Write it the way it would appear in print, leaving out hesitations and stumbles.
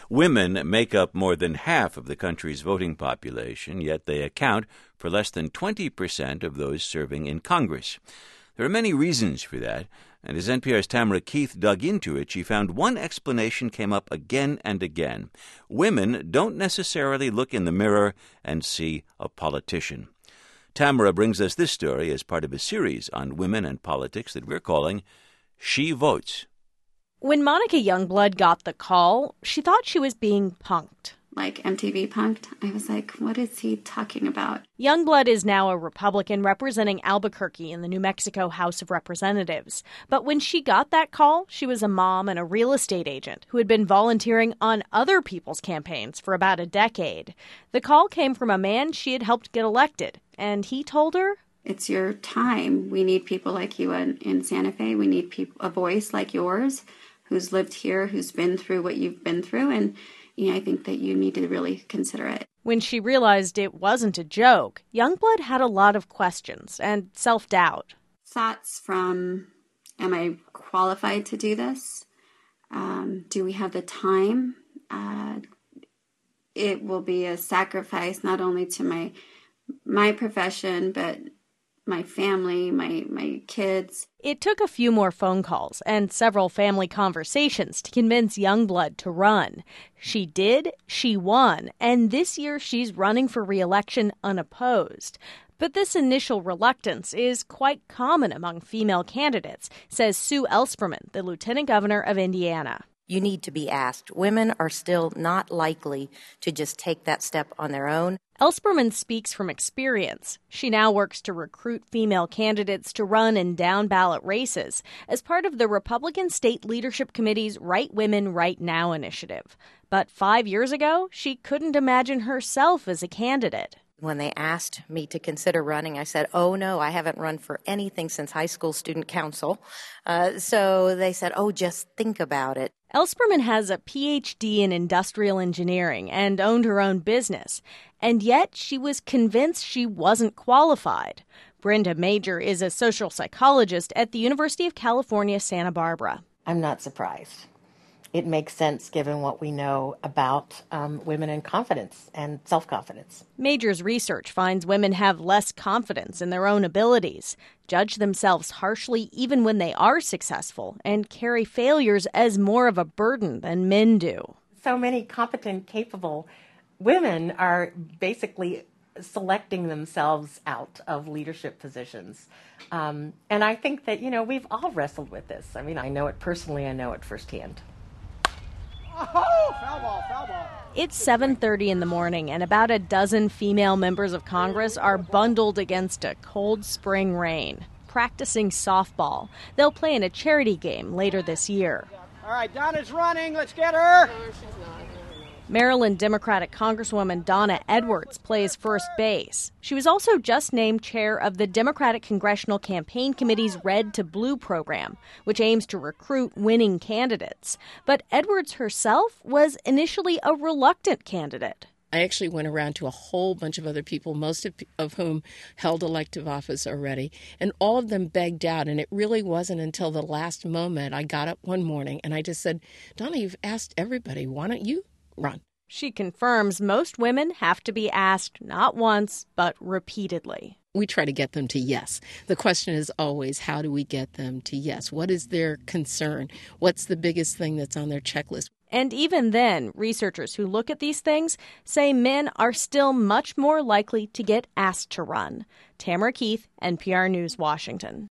Women make up more than half of the country's voting population, yet they account for less than 20% of those serving in Congress. There are many reasons for that, and as NPR's Tamara Keith dug into it, she found one explanation came up again and again. Women don't necessarily look in the mirror and see a politician. Tamara brings us this story as part of a series on women and politics that we're calling She Votes. When Monica Youngblood got the call, she thought she was being punked. Like MTV punked. I was like, what is he talking about? Youngblood is now a Republican representing Albuquerque in the New Mexico House of Representatives. But when she got that call, she was a mom and a real estate agent who had been volunteering on other people's campaigns for about a decade. The call came from a man she had helped get elected, and he told her, it's your time. We need people like you in Santa Fe. We need a voice like yours who's lived here, who's been through what you've been through, and I think that you need to really consider it. When she realized it wasn't a joke, Youngblood had a lot of questions and self-doubt. Thoughts from, am I qualified to do this? Do we have the time? It will be a sacrifice not only to my profession, but my family, my kids. It took a few more phone calls and several family conversations to convince Youngblood to run. She did, she won, and this year she's running for re-election unopposed. But this initial reluctance is quite common among female candidates, says Sue Ellspermann, the lieutenant governor of Indiana. You need to be asked. Women are still not likely to just take that step on their own. Ellspermann speaks from experience. She now works to recruit female candidates to run in down-ballot races as part of the Republican State Leadership Committee's Right Women, Right Now initiative. But 5 years ago, she couldn't imagine herself as a candidate. When they asked me to consider running, I said, oh, no, I haven't run for anything since high school student council. So they said, oh, just think about it. Ellspermann has a Ph.D. in industrial engineering and owned her own business. And yet she was convinced she wasn't qualified. Brenda Major is a social psychologist at the University of California, Santa Barbara. I'm not surprised. It makes sense given what we know about women and confidence and self-confidence. Major's research finds women have less confidence in their own abilities, judge themselves harshly even when they are successful, and carry failures as more of a burden than men do. So many competent, capable women are basically selecting themselves out of leadership positions. And I think that, we've all wrestled with this. I mean, I know it personally, I know it firsthand. Oh, foul ball. It's 7:30 in the morning, and about a dozen female members of Congress are bundled against a cold spring rain, practicing softball. They'll play in a charity game later this year. All right, Donna's running. Let's get her. No, she's not. Maryland Democratic Congresswoman Donna Edwards plays first base. She was also just named chair of the Democratic Congressional Campaign Committee's Red to Blue program, which aims to recruit winning candidates. But Edwards herself was initially a reluctant candidate. I actually went around to a whole bunch of other people, most of whom held elective office already, and all of them begged out. And it really wasn't until the last moment I got up one morning and I just said, Donna, you've asked everybody. Why don't you run? She confirms most women have to be asked not once, but repeatedly. We try to get them to yes. The question is always, how do we get them to yes? What is their concern? What's the biggest thing that's on their checklist? And even then, researchers who look at these things say men are still much more likely to get asked to run. Tamara Keith, NPR News, Washington.